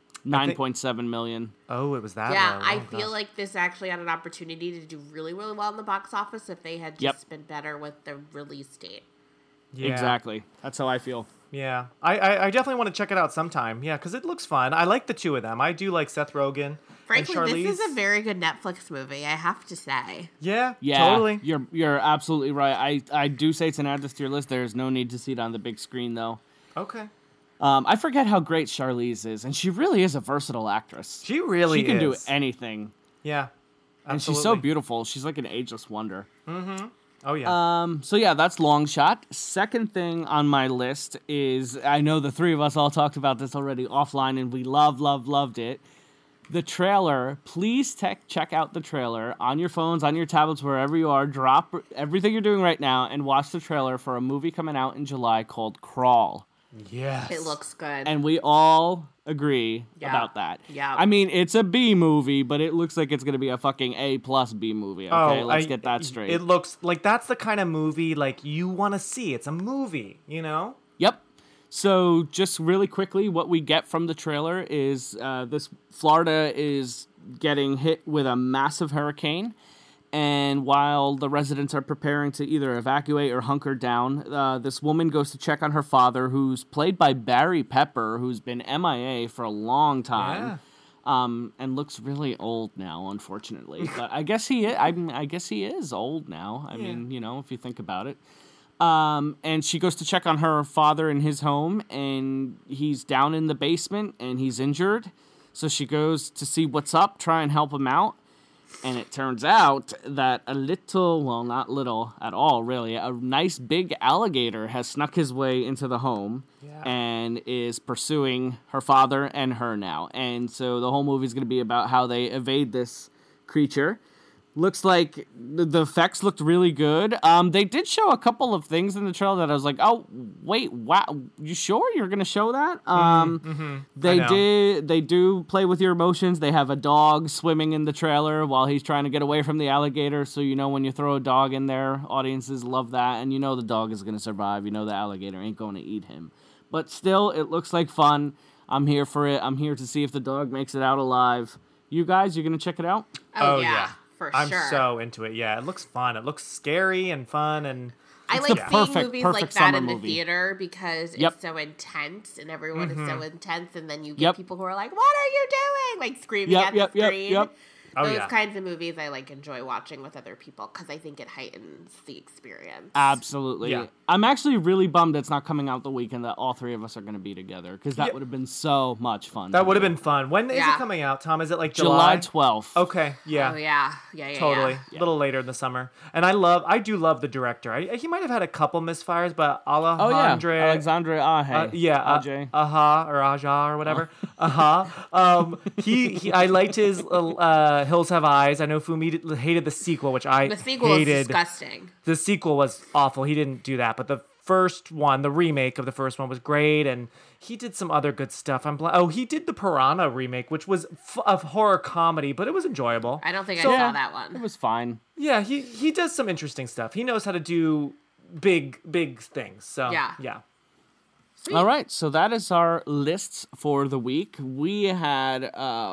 9.7 million. Oh, it was that Yeah, low. I feel like this actually had an opportunity to do really, really well in the box office if they had just been better with the release date. Yeah. Exactly. That's how I feel. Yeah. I definitely want to check it out sometime. Yeah, because it looks fun. I like the two of them. I do like Seth Rogen. Frankly, and Charlize. this is a very good Netflix movie, I have to say. Yeah, Yeah, totally. You're absolutely right. I do say to add this to your list. There's no need to see it on the big screen, though. Okay. I forget how great Charlize is, and she really is a versatile actress. She really She can do is. anything. Yeah. And she's so beautiful. She's like an ageless wonder. Oh, yeah. So yeah, that's Long Shot. Second thing on my list is, I know the three of us all talked about this already offline, and we loved it. The trailer, please check out the trailer on your phones, on your tablets, wherever you are. Drop everything you're doing right now and watch the trailer for a movie coming out in July called Crawl. Yes. It looks good. And we all agree about that. Yeah. I mean, it's a B movie, but it looks like it's going to be a fucking A+ B movie. Okay, let's get that straight. It looks like that's the kind of movie like you want to see. It's a movie, you know? Yep. So just really quickly, what we get from the trailer is this Florida is getting hit with a massive hurricane. And while the residents are preparing to either evacuate or hunker down, this woman goes to check on her father, who's played by Barry Pepper, who's been MIA for a long time. Yeah. And looks really old now, unfortunately. But I guess he is. I guess he is old now. I mean, you know, if you think about it. And she goes to check on her father in his home, and he's down in the basement, and he's injured. So she goes to see what's up, try and help him out. And it turns out that not little at all, really, a nice big alligator has snuck his way into the home and is pursuing her father and her now. And so the whole movie is going to be about how they evade this creature. Looks like the effects looked really good. They did show a couple of things in the trailer that I was like, oh, wait, wow, you sure you're going to show that? They do play with your emotions. They have a dog swimming in the trailer while he's trying to get away from the alligator. So, you know, when you throw a dog in there, audiences love that. And you know the dog is going to survive. You know the alligator ain't going to eat him. But still, it looks like fun. I'm here for it. I'm here to see if the dog makes it out alive. You guys, you're going to check it out? Oh yeah. For I'm sure. so into it. Yeah, it looks fun. It looks scary and fun, and I like seeing movies like that in the movie. theater because it's so intense and everyone is so intense, and then you get people who are like, "What are you doing?" like screaming at the screen. Those kinds of movies I like enjoy watching with other people because I think it heightens the experience. Absolutely. Yeah. I'm actually really bummed it's not coming out the weekend that all three of us are going to be together because that would have been so much fun. That would have been fun. When is it coming out, Tom? Is it like July 12th. Okay, yeah. Oh, yeah. Totally. Yeah. A little later in the summer. And I do love the director. He might have had a couple misfires, but Alejandro Aje. or Aja or whatever. I liked his Hills Have Eyes. I know Fumi hated the sequel, which I hated. The sequel was disgusting. The sequel was awful. He didn't do that, but the first one, the remake of the first one was great, and he did some other good stuff. He did the Piranha remake, which was a horror comedy, but it was enjoyable. I don't think I saw that It one. was fine. Yeah, he does some interesting stuff. He knows how to do big things. So yeah. Sweet. All right, so that is our lists for the week. We had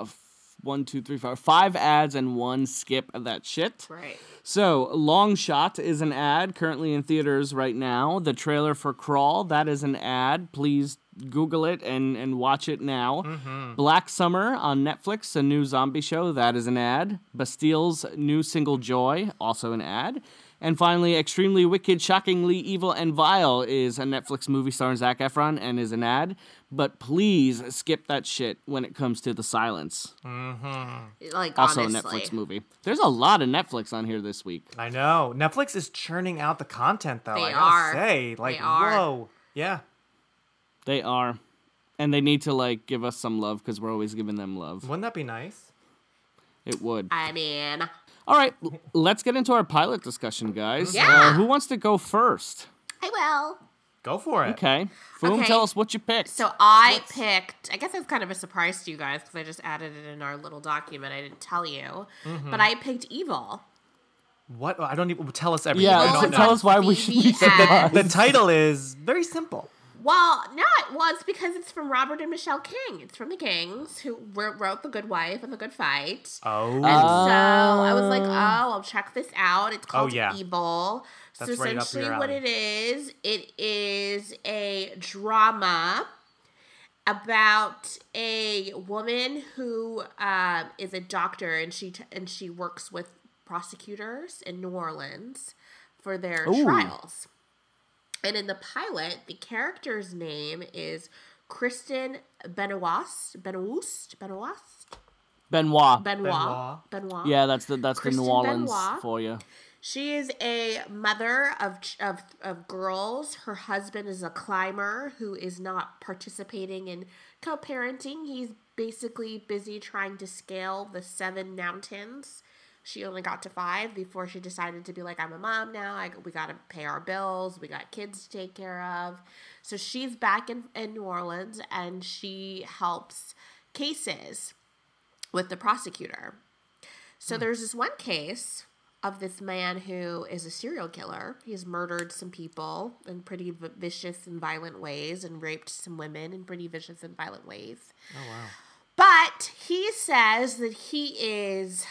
5 ads and 1 skip of that shit. Right. So, Long Shot is an ad currently in theaters right now. The trailer for Crawl, that is an ad. Please Google it and watch it now. Black Summer on Netflix, a new zombie show, that is an ad. Bastille's new single Joy, also an ad. And finally, Extremely Wicked, Shockingly Evil, and Vile is a Netflix movie starring Zac Efron and is an ad. But please skip that shit when it comes to The Silence. Like, Also honestly. a Netflix movie. There's a lot of Netflix on here this week. I know. Netflix is churning out the content, though. They I are. gotta say, like, They are. whoa, yeah. They are. And they need to, like, give us some love because we're always giving them love. Wouldn't that be nice? It would. I mean, All right, let's get into our pilot discussion, guys. Yeah. Who wants to go first? I will. Go for it. Okay. Foom, Okay. tell us what you picked. So I picked, I guess it's kind of a surprise to you guys because I just added it in our little document. I didn't tell you. But I picked Evil. What? I don't even tell us everything. Yeah, I Evil don't is tell know. us why we should be CBS. The title is very simple. Well, no, it's because it's from Robert and Michelle King. It's from the Kings, who wrote The Good Wife and The Good Fight. Oh. And so I was like, I'll check this out. It's called yeah. Evil. That's so right up essentially your what alley. it is a drama about a woman who is a doctor, and she works with prosecutors in New Orleans for their Ooh. trials. And in the pilot, the character's name is Kristen Benoist. Benoit. Yeah, that's the Kristen New Orleans Benoit. for you. She is a mother of girls. Her husband is a climber who is not participating in co-parenting. He's basically busy trying to scale the 7 mountains. She only got to 5 before she decided to be like, I'm a mom now. We got to pay our bills. We got kids to take care of. So she's back in New Orleans, and she helps cases with the prosecutor. So there's this one case of this man who is a serial killer. He's murdered some people in pretty vicious and violent ways and raped some women in pretty vicious and violent ways. Oh, wow. But he says that he is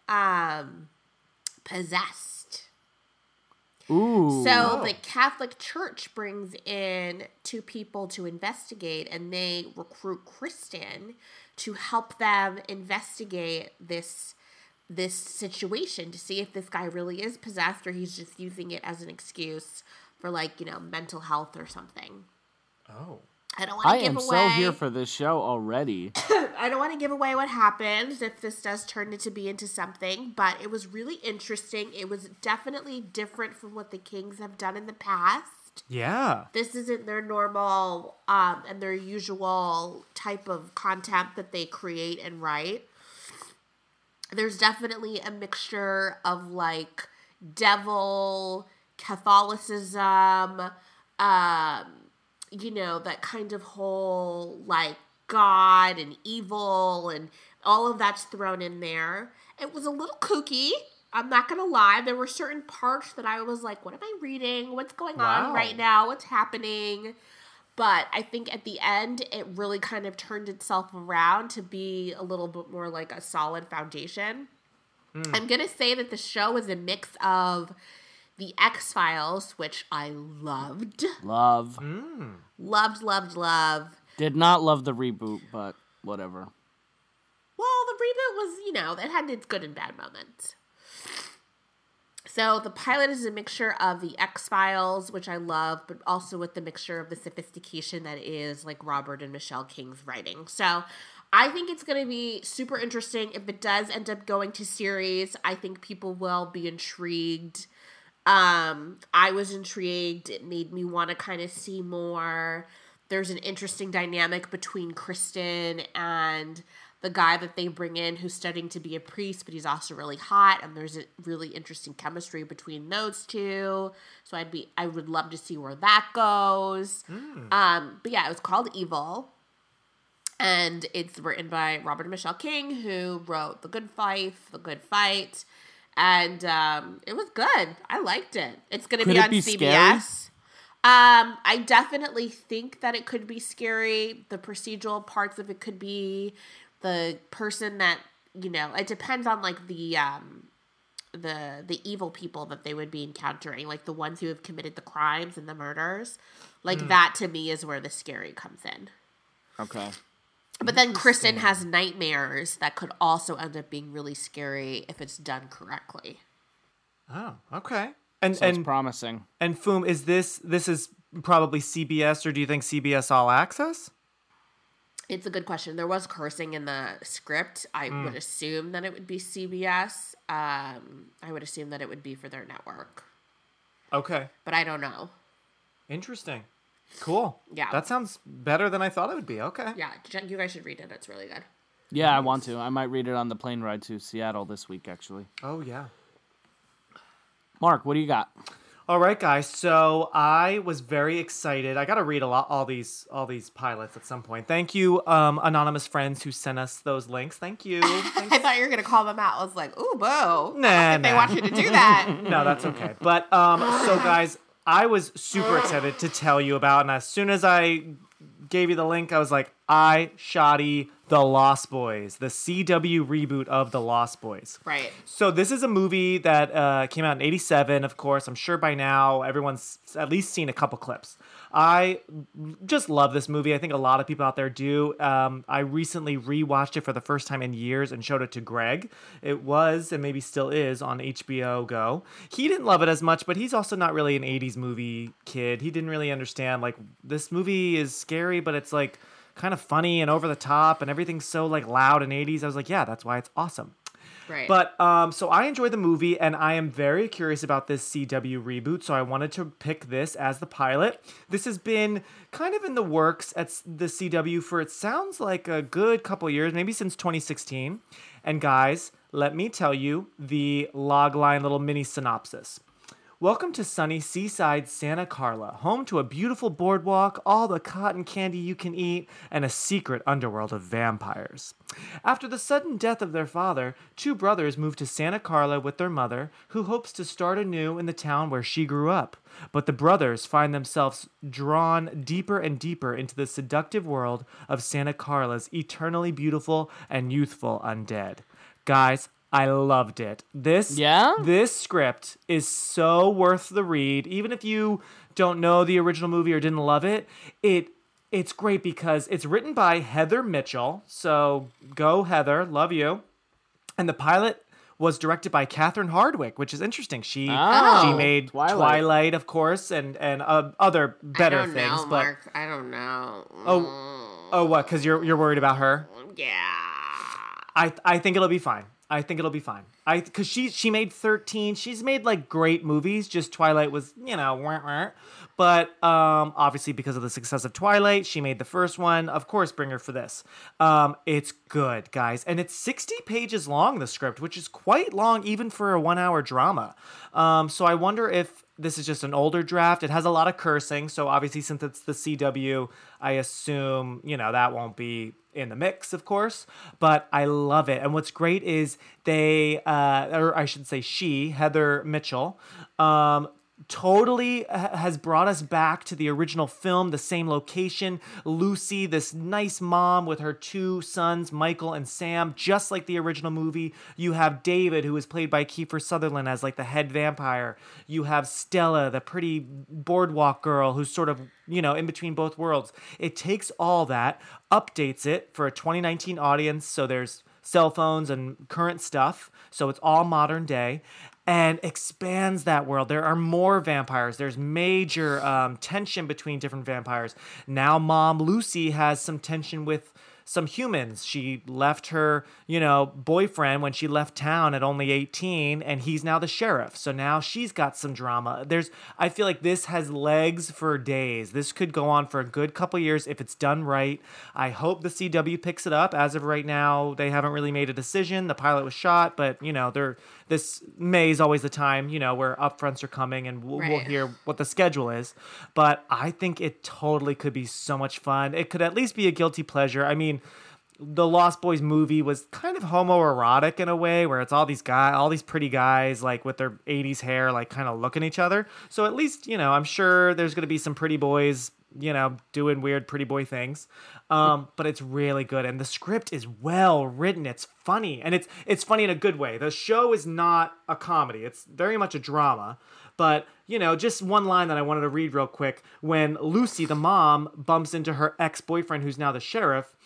possessed. Ooh. So the Catholic Church brings in 2 people to investigate, and they recruit Kristen to help them investigate this situation to see if this guy really is possessed or he's just using it as an excuse for, like, mental health or something. Oh. I don't want I to give am away. so here for this show already. I don't want to give away what happens if this does turn it to be into something, but it was really interesting. It was definitely different from what the Kings have done in the past. Yeah. This isn't their normal and their usual type of content that they create and write. There's definitely a mixture of, like, devil, Catholicism, that kind of whole, like, God and evil and all of that's thrown in there. It was a little kooky. I'm not going to lie. There were certain parts that I was like, what am I reading? What's going on right now? What's happening? But I think at the end, it really kind of turned itself around to be a little bit more like a solid foundation. I'm going to say that the show is a mix of The X-Files, which I loved. Love. Loved. Did not love the reboot, but whatever. Well, the reboot was, it had its good and bad moments. So the pilot is a mixture of The X-Files, which I love, but also with the mixture of the sophistication that is, like, Robert and Michelle King's writing. So I think it's going to be super interesting. If it does end up going to series, I think people will be intrigued. I was intrigued. It made me want to kind of see more. There's an interesting dynamic between Kristen and the guy that they bring in who's studying to be a priest, but he's also really hot, and there's a really interesting chemistry between those two. So I would love to see where that goes. But yeah, it was called Evil. And it's written by Robert and Michelle King, who wrote The Good Fight. And it was good. I liked it. It's going to be on CBS. I definitely think that it could be scary. The procedural parts of it could be the person that, it depends on like the evil people that they would be encountering, like the ones who have committed the crimes and the murders. Like that to me is where the scary comes in. Okay. But then Kristen has nightmares that could also end up being really scary if it's done correctly. Oh, okay. And it's promising. And Foom, is this is probably CBS, or do you think CBS All Access? It's a good question. There was cursing in the script. I would assume that it would be CBS. I would assume that it would be for their network. Okay. But I don't know. Interesting. Cool. Yeah. That sounds better than I thought it would be. Okay. Yeah, you guys should read it. It's really good. Yeah, I want to. I might read it on the plane ride to Seattle this week, actually. Oh, yeah. Mark, what do you got? All right, guys. So I was very excited. I got to read all these pilots at some point. Thank you, anonymous friends who sent us those links. Thank you. I thought you were gonna call them out. I was like, ooh, boo. Nah, They want you to do that. No, that's okay. But so guys, I was super excited to tell you about, and as soon as I gave you the link, I was like, Shoddy, The Lost Boys, the CW reboot of The Lost Boys. Right. So this is a movie that came out in 87, of course. I'm sure by now everyone's at least seen a couple clips. I just love this movie. I think a lot of people out there do. I recently rewatched it for the first time in years and showed it to Greg. It was, and maybe still is, on HBO Go. He didn't love it as much, but he's also not really an 80s movie kid. He didn't really understand, like, this movie is scary, but it's, like, kind of funny and over the top, and everything's so, like, loud in 80s. I was like, yeah, that's why it's awesome. Right. But so I enjoyed the movie, and I am very curious about this CW reboot, so I wanted to pick this as the pilot. This has been kind of in the works at the CW for, it sounds like, a good couple years, maybe since 2016. And guys, let me tell you the logline little mini synopsis. Welcome to sunny seaside Santa Carla, home to a beautiful boardwalk, all the cotton candy you can eat, and a secret underworld of vampires. After the sudden death of their father, two brothers move to Santa Carla with their mother, who hopes to start anew in the town where she grew up. But the brothers find themselves drawn deeper and deeper into the seductive world of Santa Carla's eternally beautiful and youthful undead. Guys, I loved it. This script is so worth the read. Even if you don't know the original movie or didn't love it, it's great because it's written by Heather Mitchell. So go Heather, love you. And the pilot was directed by Catherine Hardwicke, which is interesting. She made Twilight, of course, and other better things. I don't know, Mark. I don't know. Oh, what? Because you're worried about her? Yeah. I think it'll be fine. Because she made 13. She's made like great movies. Just Twilight was, but obviously because of the success of Twilight, she made the first one. Of course, bring her for this. It's good, guys, and it's 60 pages long, the script, which is quite long even for a 1-hour drama. So I wonder if this is just an older draft. It has a lot of cursing, so obviously since it's the CW, I assume that won't be in the mix, of course, but I love it. And what's great is they, or I should say she, Heather Mitchell, totally has brought us back to the original film, the same location. Lucy, this nice mom with her two sons, Michael and Sam, just like the original movie. You have David, who is played by Kiefer Sutherland as like the head vampire. You have Stella, the pretty boardwalk girl who's sort of, in between both worlds. It takes all that, updates it for a 2019 audience, so there's cell phones and current stuff, so it's all modern day, and expands that world. There are more vampires. There's major tension between different vampires. Now Mom Lucy has some tension with some humans. She left her, boyfriend when she left town at only 18, and he's now the sheriff. So now she's got some drama. I feel like this has legs for days. This could go on for a good couple years if it's done right. I hope the CW picks it up. As of right now, they haven't really made a decision. The pilot was shot, but this May is always the time, where upfronts are coming, and we'll hear what the schedule is. But I think it totally could be so much fun. It could at least be a guilty pleasure. I mean, the Lost Boys movie was kind of homoerotic in a way, where it's all these pretty guys, like with their 80s hair, like kind of looking at each other. So at least, I'm sure there's going to be some pretty boys, doing weird pretty boy things. But it's really good. And the script is well written. It's funny. And it's funny in a good way. The show is not a comedy. It's very much a drama. But, just one line that I wanted to read real quick. When Lucy, the mom, bumps into her ex-boyfriend, who's now the sheriff,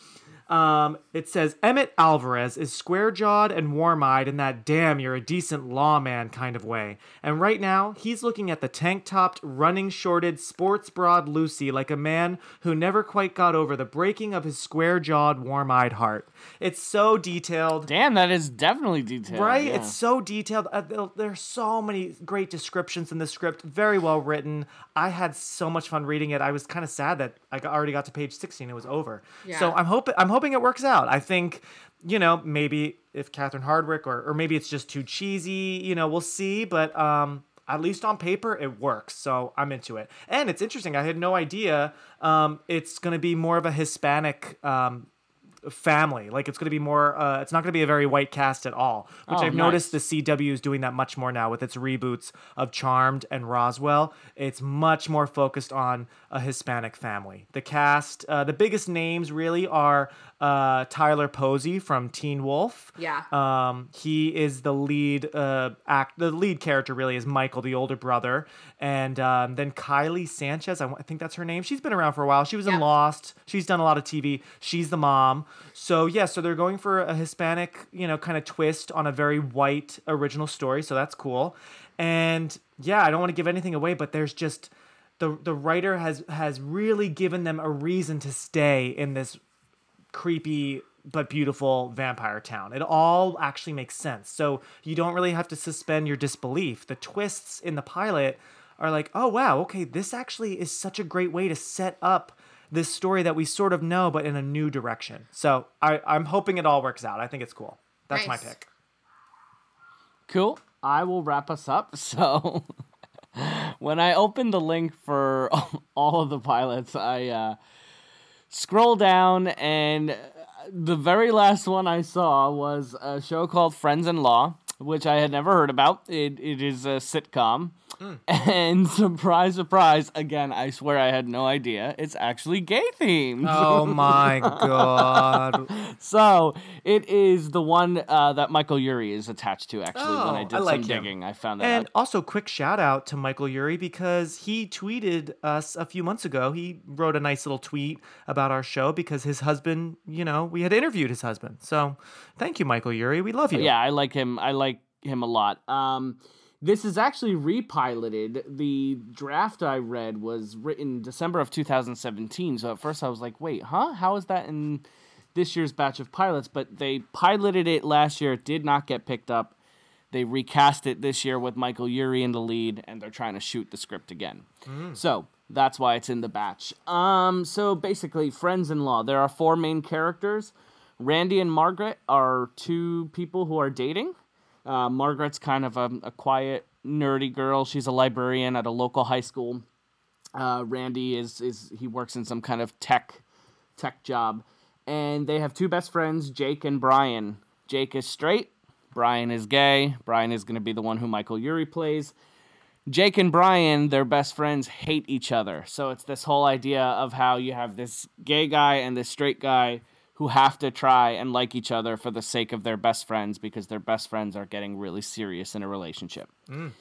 it says, Emmett Alvarez is square-jawed and warm-eyed in that damn you're a decent lawman kind of way. And right now, he's looking at the tank-topped, running-shorted, sports-broad Lucy like a man who never quite got over the breaking of his square-jawed, warm-eyed heart. It's so detailed. Damn, that is definitely detailed. Right? Yeah. It's so detailed. There's so many great descriptions in the script. Very well written. I had so much fun reading it. I was kind of sad that I already got to page 16. It was over. Yeah. So I'm hoping it works out. I think, maybe if Catherine Hardwicke or maybe it's just too cheesy, we'll see. But at least on paper, it works. So I'm into it. And it's interesting. I had no idea it's going to be more of a Hispanic family. Like, it's going to be more, it's not going to be a very white cast at all, which I've noticed the CW is doing that much more now with its reboots of Charmed and Roswell. It's much more focused on a Hispanic family. The cast, the biggest names really are Tyler Posey from Teen Wolf. Yeah. He is the lead the lead character really is Michael, the older brother. And then Kylie Sanchez, I think that's her name. She's been around for a while. She was in Lost. She's done a lot of TV. She's the mom. So so they're going for a Hispanic, kind of twist on a very white original story. So that's cool. And I don't want to give anything away, but there's just the writer has really given them a reason to stay in this creepy but beautiful vampire town. It all actually makes sense. So you don't really have to suspend your disbelief. The twists in the pilot are like, oh wow, okay, this actually is such a great way to set up this story that we sort of know, but in a new direction. So I'm hoping it all works out. I think it's cool. That's my pick. Cool. I will wrap us up. So when I opened the link for all of the pilots, I scroll down, and the very last one I saw was a show called Friends-in-Law, which I had never heard about. It is a sitcom. And surprise, surprise, again, I swear I had no idea. It's actually gay themed. Oh my God. So it is the one that Michael Urie is attached to, actually. When I did some digging, I found that out. And also, quick shout out to Michael Urie, because he tweeted us a few months ago. He wrote a nice little tweet about our show because his husband, we had interviewed his husband. So thank you, Michael Urie. We love you. Yeah, I like him. I like him a lot. This is actually repiloted. The draft I read was written December of 2017. So at first I was like, wait, huh? How is that in this year's batch of pilots? But they piloted it last year. It did not get picked up. They recast it this year with Michael Urie in the lead, and they're trying to shoot the script again. So that's why it's in the batch. So basically, Friends-in-Law. There are 4 main characters. Randy and Margaret are 2 people who are dating. Margaret's kind of a quiet, nerdy girl. She's a librarian at a local high school. Randy he works in some kind of tech job. And they have 2 best friends, Jake and Brian. Jake is straight. Brian is gay. Brian is going to be the one who Michael Urie plays. Jake and Brian, their best friends, hate each other. So it's this whole idea of how you have this gay guy and this straight guy who have to try and like each other for the sake of their best friends, because their best friends are getting really serious in a relationship.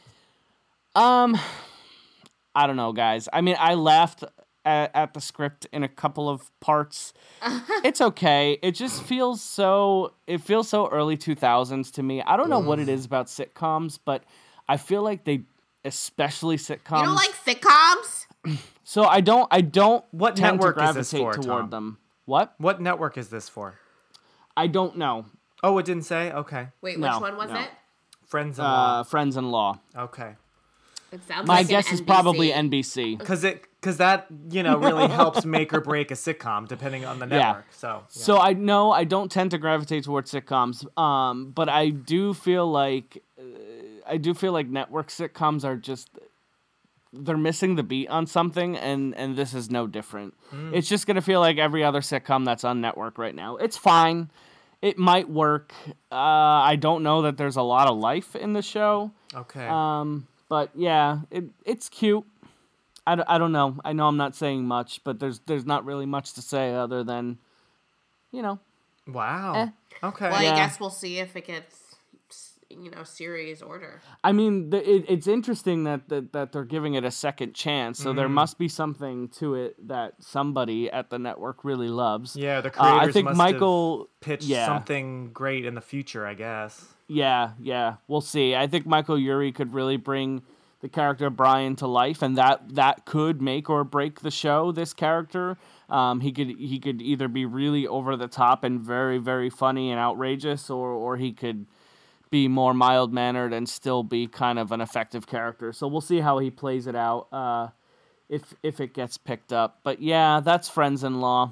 I don't know, guys. I mean, I laughed at the script in a couple of parts. It's okay. It just feels so early 2000s to me. I don't know what it is about sitcoms, but I feel like especially sitcoms. You don't like sitcoms? So I don't What tend network to is this gravitate for, toward Tom? them. What? What network is this for? I don't know. Oh, it didn't say? Okay. Wait, No, which one was no. it? Friends-in-law. Okay. It sounds My like guess an is probably NBC. NBC. Because that, really helps make or break a sitcom depending on the network. So, yeah. So I don't tend to gravitate towards sitcoms, but I do feel like network sitcoms are just, they're missing the beat on something, and this is no different. It's just gonna feel like every other sitcom that's on network right now. It's fine. It might work. I don't know that there's a lot of life in the show. Okay. But yeah, it's cute. I don't know. I know I'm not saying much, but there's not really much to say other than, Wow. Okay. Well, Yeah. I guess we'll see if it gets, series order. I mean, it's interesting that they're giving it a second chance, so there must be something to it that somebody at the network really loves. Yeah, the creators I think must Michael have pitched yeah. something great in the future, I guess. Yeah, we'll see. I think Michael Urie could really bring the character of Brian to life, and that could make or break the show. This character, he could either be really over the top and very, very funny and outrageous, or he could be more mild mannered and still be kind of an effective character. So we'll see how he plays it out if it gets picked up. But yeah, that's Friends-in-Law.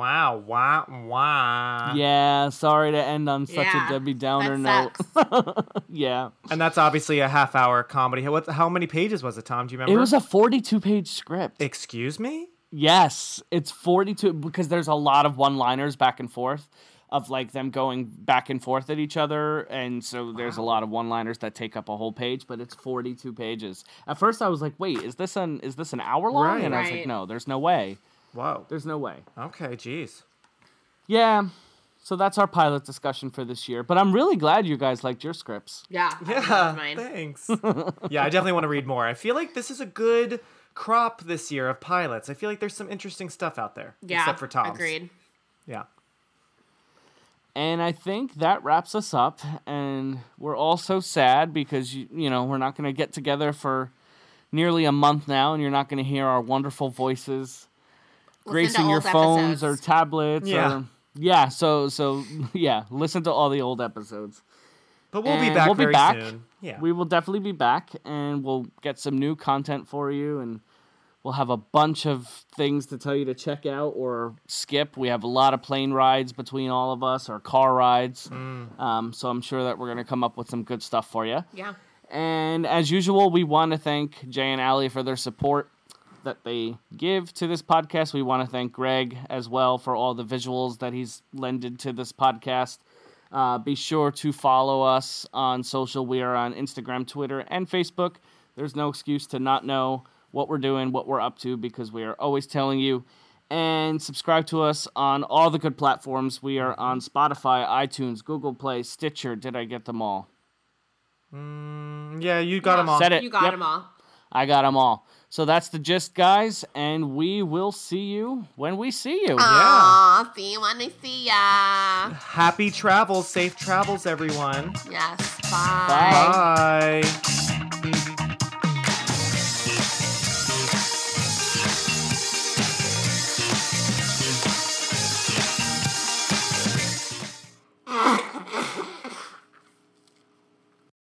Wow. Yeah, sorry to end on such Yeah, a Debbie Downer that note. sucks. Yeah. And that's obviously a half-hour comedy. How many pages was it, Tom? Do you remember? It was a 42-page script. Excuse me? Yes, it's 42 because there's a lot of one-liners back and forth of like them going back and forth at each other, and so there's a lot of one-liners that take up a whole page, but it's 42 pages. At first I was like, wait, is this an hour long? Right. And I was like, Right. no, there's no way. Whoa. There's no way. Okay, jeez. Yeah. So that's our pilot discussion for this year. But I'm really glad you guys liked your scripts. Yeah. I Yeah, loved mine. thanks. Yeah, I definitely want to read more. I feel like this is a good crop this year of pilots. I feel like there's some interesting stuff out there. Yeah. Except for Tom's. Agreed. Yeah. And I think that wraps us up. And we're all so sad because, we're not going to get together for nearly a month now, and you're not going to hear our wonderful voices gracing your old phones episodes. or tablets. Yeah. So yeah, listen to all the old episodes. But we'll be And back we'll be very back. soon. Yeah. We will definitely be back, and we'll get some new content for you, and we'll have a bunch of things to tell you to check out or skip. We have a lot of plane rides between all of us, or car rides. So I'm sure that we're going to come up with some good stuff for you. Yeah. And as usual, we want to thank Jay and Allie for their support that they give to this podcast. We want to thank Greg as well for all the visuals that he's lended to this podcast. Be sure to follow us on social. We are on Instagram, Twitter, and Facebook. There's no excuse to not know what we're doing, what we're up to, because we are always telling you. And subscribe to us on all the good platforms. We are on Spotify, iTunes, Google Play, Stitcher. Did I get them all? Yeah, you got them all. Said it. You got Yep. them all. I got them all. So that's the gist, guys, and we will see you when we see you. Aw, see you when I see ya. Happy travels, safe travels, everyone. Yes, bye. Bye. Bye.